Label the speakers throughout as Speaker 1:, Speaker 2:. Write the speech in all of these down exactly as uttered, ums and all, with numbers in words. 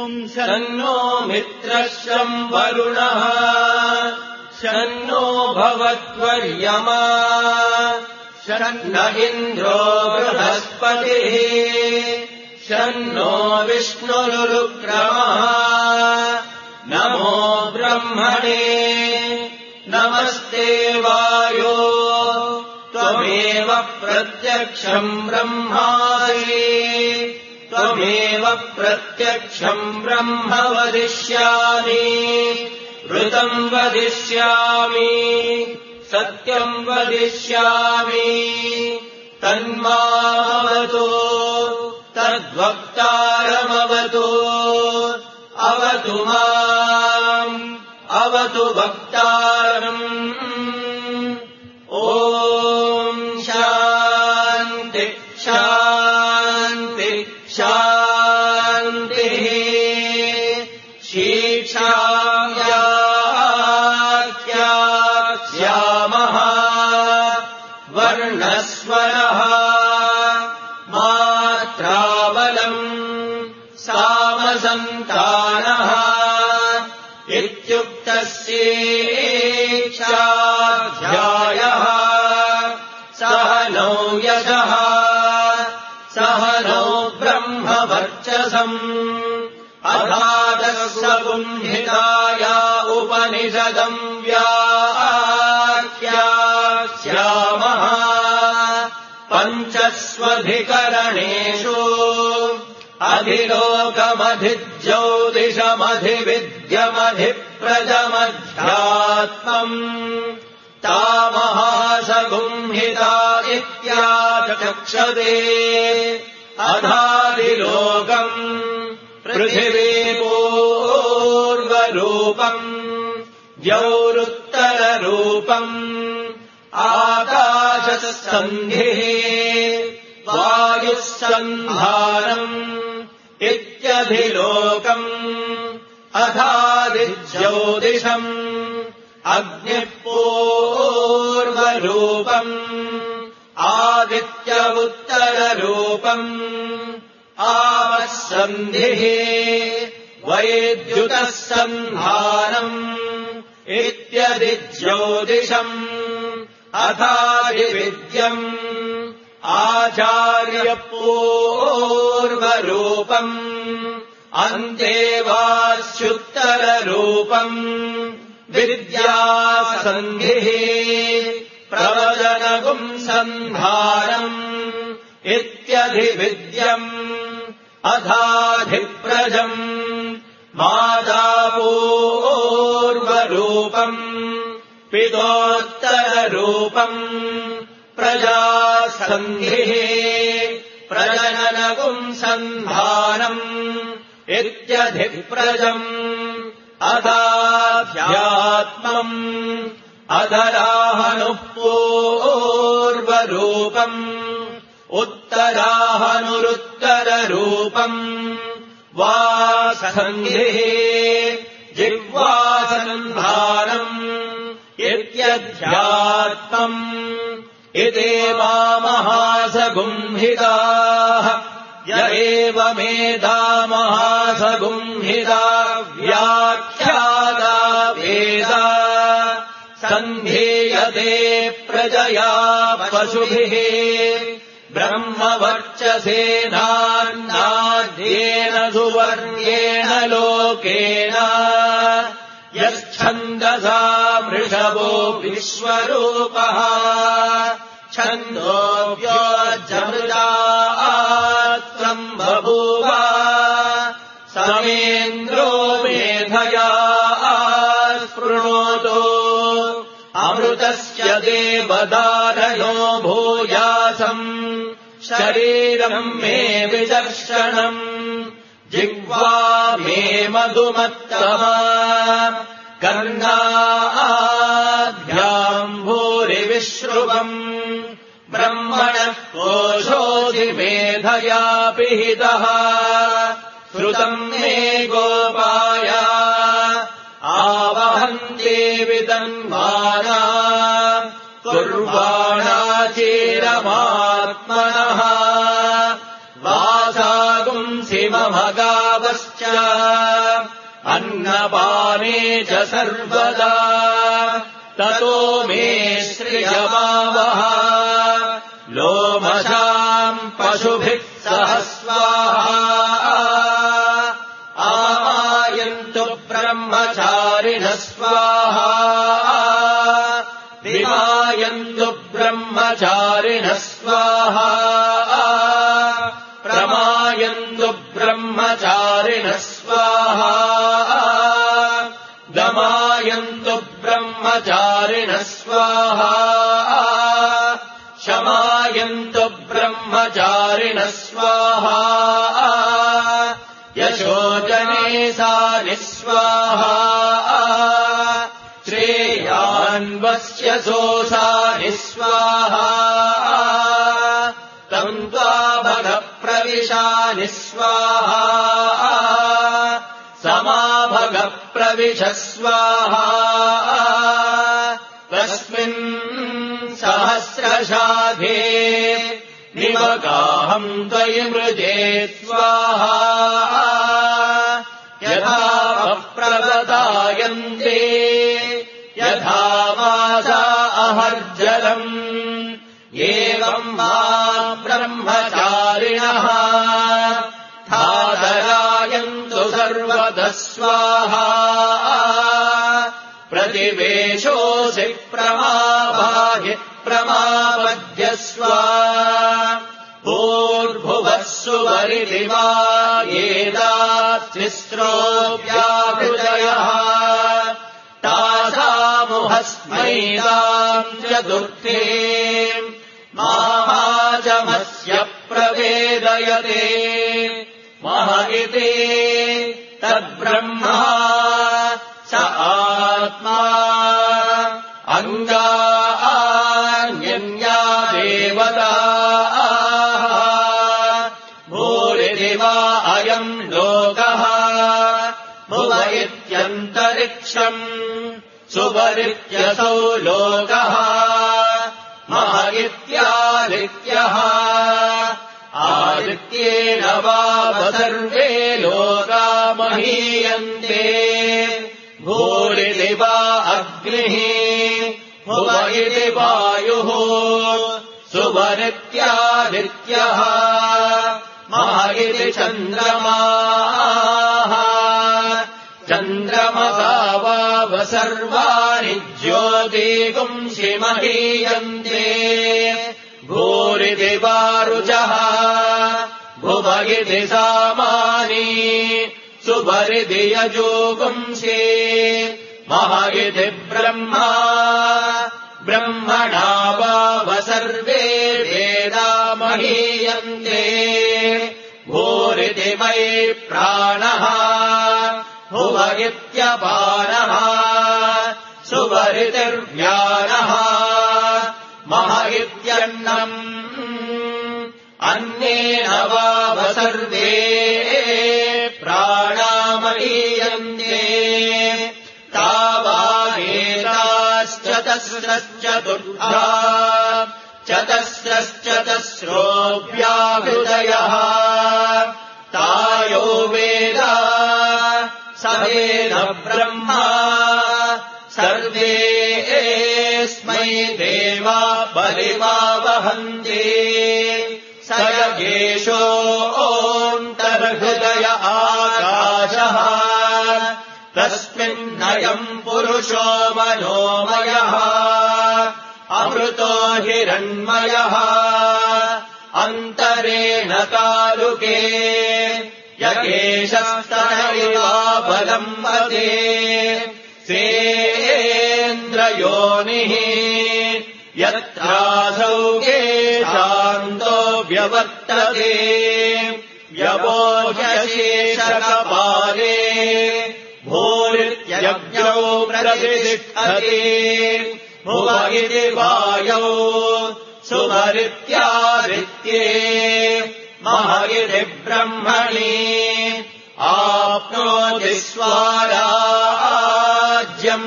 Speaker 1: शन्नो मित्रः शं वरुणः शन्नो भवत्वर्यमा शन्न इन्द्रो बृहस्पतिः शन्नो विष्णुरुक्रमः नमो ब्रह्मणे नमस्ते वायो त्वमेव प्रत्यक्षम् ब्रह्मासि त्वमेव प्रत्यक्षम् ब्रह्म वदिष्यामि ऋतम् वदिष्यामि सत्यम् वदिष्यामि तन्मावतु तद्वक्तारमवतु अवतु माम् अवतु वक्तारम् ॐ शान्ति शान्ति शान्तिः शीक्षायाख्यास्यामः वर्णस्वरः मात्राबलम् सामसन्तानः इत्युक्तस्येच्छाध्यायः सह नौ यशः सह नौ ब्रह्मवर्चसम् अधादस्सगुम्हिताया उपनिषदम् व्याख्यास्यामः पञ्चस्वधिकरणेषु अधिलोकमधिज्योतिषमधिविद्यमधिप्रजमध्यात्मम् तामहासगुम्हिता इत्याचक्षते अधादिलोकम् पृथिवीपूर्वरूपम् द्यौरुत्तररूपम् आकाशसन्धिः वायुः सन्धानम् इत्यधिलोकम् अधादिज्योतिषम् अग्निः पूर्वरूपम् आदित्य उत्तररूपम् आवः सन्धिः वैद्युतः सन्धानम् इत्यधिज्योतिषम् अथादिविद्यम् आचार्यपूर्वरूपम् अन्तेवास्युत्तररूपम् विद्यासन्धिः प्रवचनगुम् सन्धानम् इत्यधिविद्यम् अथाधिप्रजम् मातापूर्वरूपम् पितोत्तररूपम् प्रजासन्धिः प्रजननगुम् सन्धानम् इत्यधिप्रजम् अथाध्यात्मम् अधराहनुः पूर्वरूपम् उत्तराहनुरुत्तररूपम् वासन्धिः जिह्वासन्धानम् इत्यध्यात्मम् इति मामहासगुम्हिताः य एवमेधामहासगुम्हिता व्याख्याता वेद सन्धीयते प्रजया पशुभिः ब्रह्मवर्चसेनान्नाद्येन सुवर्ण्येन लोकेन यच्छन्दसा वृषभो विश्वरूपः छन्दोऽव्योऽजमृतात्वम् बभूव समेन्द्रो मेधया स्पृणोतो अमृतस्य देवदारणो भूयासम् शरीरम् मे विदर्शनम् जिह्वा मे मधुमत्तमा कर्णाभ्याम् भूरिविश्रुवम् ब्रह्मणः कोशोऽधिमेधया पिहितः श्रुतम् मे गोपाय आवहन्ते वितन्माना कुर्वाणा चीरमात्मनः वासागुंसि मम गावश्च अन्नपाने च सर्वदा ततो मे श्रियमावह लोमशाम् पशुभिः सह स्वाहा आमायन्तु ब्रह्मचारिणः स्वाहा विमायन्तु ब्रह्मचारिणः स्वाहा प्रमायन्तु ब्रह्मचारिणः स्वाहा दमायन्तु ब्रह्मचारिणः स्वाहा शमायन्तु ब्रह्मचारिणः स्वाहा यशोजने सा निःस्वाहा श्रेयान्वस्य सोऽसा निःस्वाहा तम् त्वाभगप्रविशा निःस्वाहा समाभगप्रविश स्वाहा तस्मिन् सहस्रशाधे निमगाहम् त्वयि मृजे स्वाहा यथा प्रवदायन्ते यथा मासा अहर्जलम् एवम् मा ब्रह्मचारिणः धादरायन्तु सर्वतः स्वाहा प्रतिवेशोऽसि प्रमाभाहि प्रमापद्यस्व भूर्भुवः सुवरिदिवा एतास्तिस्रो व्याहृदयः तासामुहस्मैताम् चतुर्थे महाजमस्य प्रवेदयते मह इति तद्ब्रह्मा स आत्मा अङ्गान्यन्या देवताः भूरिति वा अयम् लोकः भुव इत्यन्तरिक्षम् सुवरित्यसौ लोकः मह इत्यादित्यः आदित्येन वाव सर्वे लोका महीयन्ते भूरिति वा अग्निः भुव इति वायुः सुवरित्यादित्यः मह इति चन्द्रमाः चन्द्रमसा वाव सर्वाणि ज्योतिगुंसि महीयन्ते भूरिति वा रुचः भुव इति सामानि सुवरिति यजोगुंसि मह इति ब्रह्मा ब्रह्मणा वाव सर्वे वेदा महीयन्ते भूरिति मयि प्राणः भुव इत्यपानः सुवरितिर्व्यानः मह इत्यन्नम् अन्नेन वाव सर्वे प्राणामहीयन्ते तावानेताश्चतस्रश्चतुर्धा चतस्रश्चतस्रो व्याहृदयः तायो वेद स वेद ब्रह्मा सर्वे एस्मै देवा बलिमा वहन्ति स यगेशोऽन्तर्हृदय आकाशः तस्मिन्नयम् पुरुषो मनोमयः अमृतो हिरण्मयः अन्तरेण तालुके यगेशस्तनयिवा बलम्बते सेन्द्रयोनिः यत्रासौ केशान्तो व्यवर्तते व्यवोह्यशेषकपाले भूरित्यग्नौ प्रतिष्ठते भुव इति वायौ सुवरित्यादित्ये मह इति ब्रह्मणि आप्नोति स्वाराज्यम्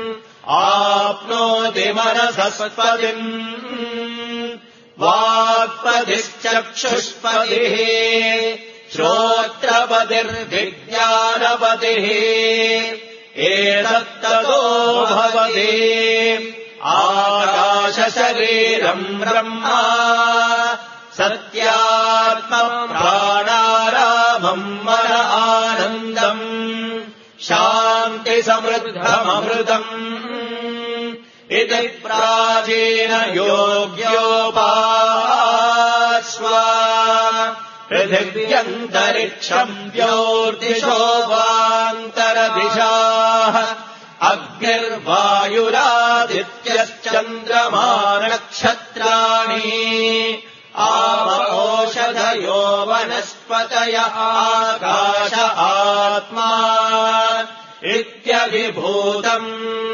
Speaker 1: आप्नोति मनसस्पतिम् वाक्पतिश्चक्षुष्पतिः श्रोत्रपतिर्विज्ञानपतिः एतत्ततो भवति आकाशशरीरम् ब्रह्मा सत्यात्मप्राणारामम् मन आनन्दम् शान्तिसमृद्धममृतम् इति प्राचीन योग्योपास्वा पृथिव्यन्तरिक्षम् द्यौर्दिशो वान्तरदिशाः अग्निर्वायुरादित्यश्चन्द्रमा नक्षत्राणि आव ओषधयो वनस्पतय आकाश आत्मा इत्यभिभूतम्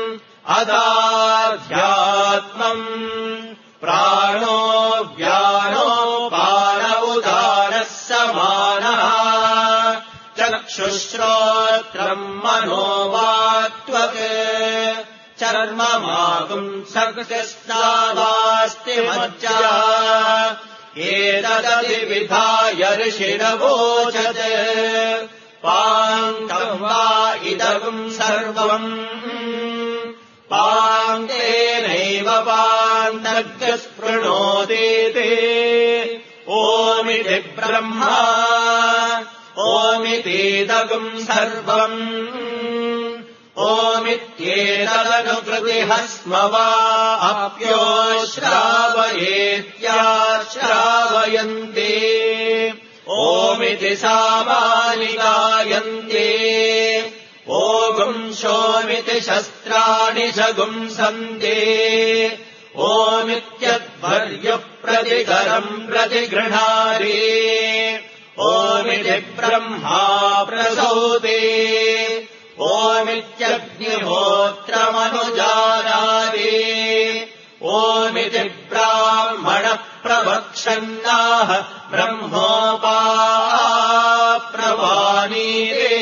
Speaker 1: अदाध्यात्मम् प्राणो व्यानो पान उदानः समानः चक्षुश्रोत्रम् मनो वाक्त्वक् चर्ममापुंसक्स्नावास्ति मज्जा एतदधिविधाय ऋषिरवोचत् पाङ्गम् वा इदम् सर्वम् पाङ्गेनैव पान्तर्गस्पृणोतीति ओमिति ब्रह्मा ओमितीदगम् सर्वम् ओमित्येतदनुकृतिः स्म वा आप्यो श्रावयेत्याश्रावयन्ते ओमिति सामानि गायन्ते ओगुंशोमिति शस्त्राणि शगुंसन्ते ओमित्यध्वर्युप्रतिकरम् प्रतिगृह्णाति ओमिति ब्रह्मा प्रसूते ओमित्यग्निहोत्रमनुजानाति ओमिति ब्राह्मणः प्रवक्षन्नाः ब्रह्मोपाप्नवानीते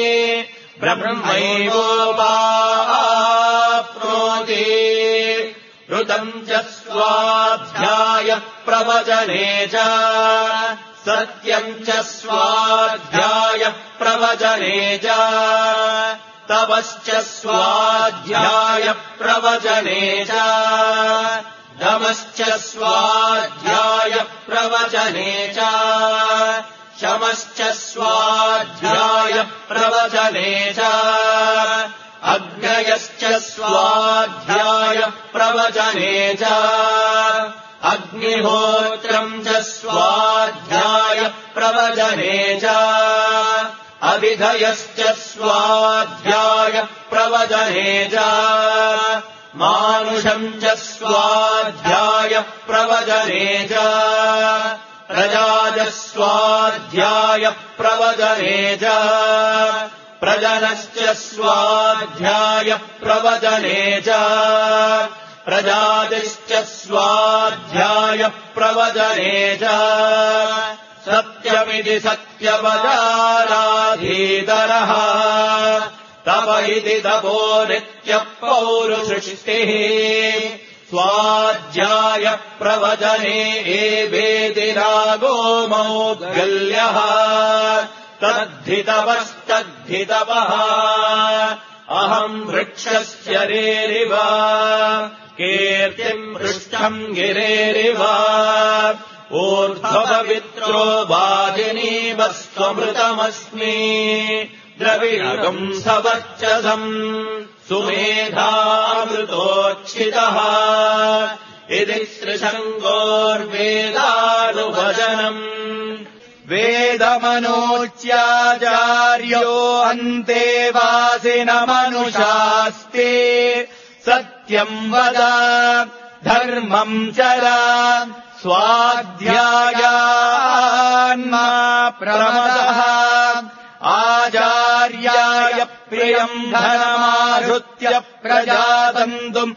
Speaker 1: ब्रह्मैवोपाप्नोति ऋतम् च स्वाध्यायः प्रवचने च सत्यम् च स्वाध्यायः प्रवचने च तपश्च स्वाध्यायः प्रवचने च दमश्च स्वाध्यायः प्रवचने च शमश्च स्वाध्यायः प्रवचने च अग्नयश्च स्वाध्यायः प्रवचने च अग्निहोत्रम् च स्वाध्यायः प्रवचने च अविधयश्च स्वाध्यायः प्रवचने च मानुषम् च स्वाध्यायः प्रवचने च प्रजाजः स्वाध्यायः प्रवचने च प्रजनश्च स्वाध्यायः प्रवचने च प्रजातिश्च स्वाध्यायः प्रवचने च सत्यमिति सत्यपदाराधीतरः तप इति तपो नित्यः पौरुसृष्टिः स्वाध्यायः प्रवचने एवेति रागो मौद्गल्यः तद्धितवस्तद्धितवः अहम् वृक्षस्य रेरिव कीर्तिम् पृष्ठम् गिरेरिव ऊर्ध्वपवित्रो वाजिनीवस्त्वमृतमस्मि द्रविणगम् सवर्चसम् सुमेधामृतोच्छितः इति श्रीशङ्गोर्वेदानुवचनम् वेदमनोच्याचार्यो अन्तेवासिनमनुषास्ति सत्यम् वद धर्मम् चर स्वाध्यायान्मा प्रमदः आचार्याय प्रियम् धर्माश्रित्य प्रजातन्तुम्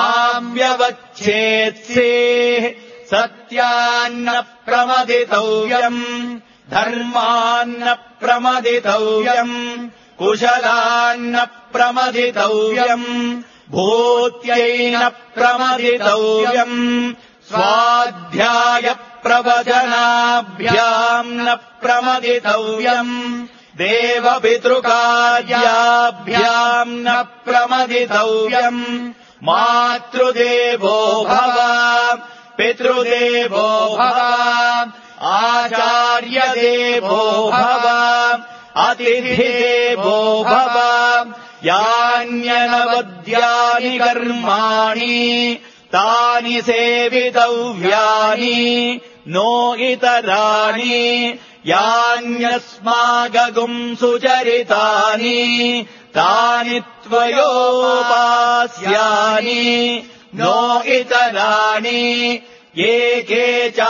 Speaker 1: माव्यवच्छेत्सेः सत्यान्न प्रमदितव्यम् धर्मान्न प्रमदितव्यम् कुशलान्न प्रमदितव्यम् भूत्यैन प्रमदितव्यम् स्वाध्याय प्रवचनाभ्याम् न प्रमदितव्यम् देवपितृकार्याभ्याम् न प्रमदितव्यम् मातृदेवो भव पितृदेवो भव आचार्यदेवो भव अतिथिदेवो भव यान्यनवद्यानि कर्माणि तानि सेवितव्यानि नो इतराणि यान्यस्मागगुम् सुचरितानि तानि त्वयोपास्यानि नो इतराणि ये के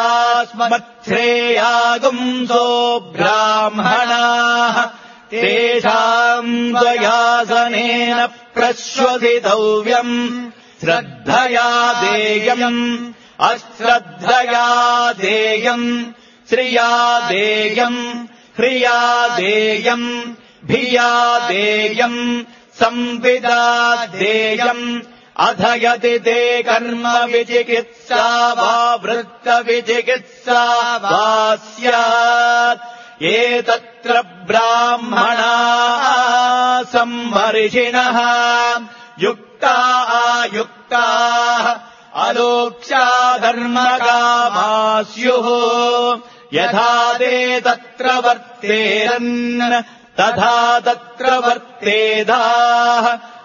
Speaker 1: चास्मच्छ्रेयागुंसो ब्राह्मणाः तेषाम् दयासनेन प्रश्वसितव्यम् श्रद्धया देयम् अश्रद्धया देयम् श्रिया देयम् ह्रिया देयम् भिया देयम् संविदा देयम् अथ यदि ते कर्म विचिकित्सा वा वृत्तविचिकित्सा वा स्यात् एतत्र ब्राह्मणाः सम्मर्षिणः युक्ता आयुक्ताः अलोक्ष्या धर्मकामा स्युः यथा ते तत्र वर्तेरन् तथा तत्र वर्तेदाः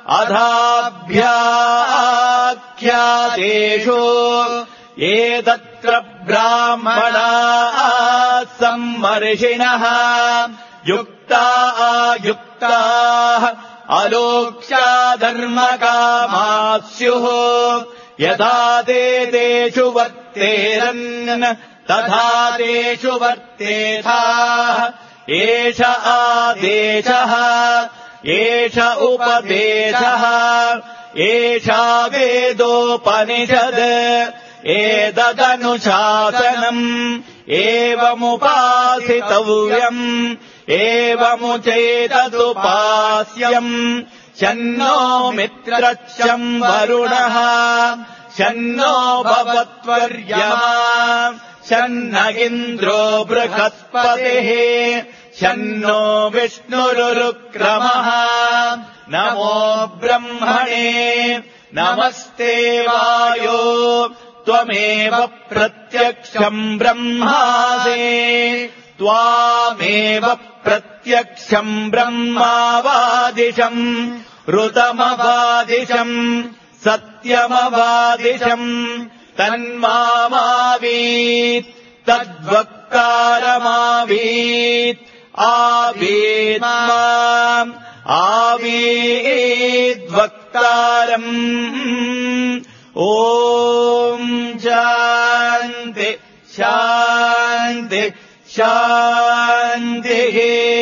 Speaker 1: अधाभ्याख्यातेषु ये तत्र ब्राह्मणाः सम्मर्षिणः युक्ता आयुक्ताः अलोक्ष्या धर्मकामा स्युः यथा ते तेषु वर्तेरन् तथा तेषु वर्तेथाः एष आदेशः एष उपदेशः एषा वेदोपनिषद् एतदनुशासनम् एवमुपासितव्यम् एवमुचेतदुपास्यम् शन्नो मित्रश्चम् वरुणः शन्नो भवत्वर्यमा शन्न इन्द्रो बृहस्पतिः शन्नो विष्णुरुक्रमः नमो ब्रह्मणे नमस्ते वायो त्वमेव प्रत्यक्षम् ब्रह्मासि त्वामेव प्रत्यक्षम् ब्रह्मावादिशम् ऋतमवादिशम् सत्यमवादिशम् तन्मावीत् तद्वक्तारमावीत् आवीत् माम् आवीद्वक्तारम् ॐ शान्ति शान्ति शान्तिः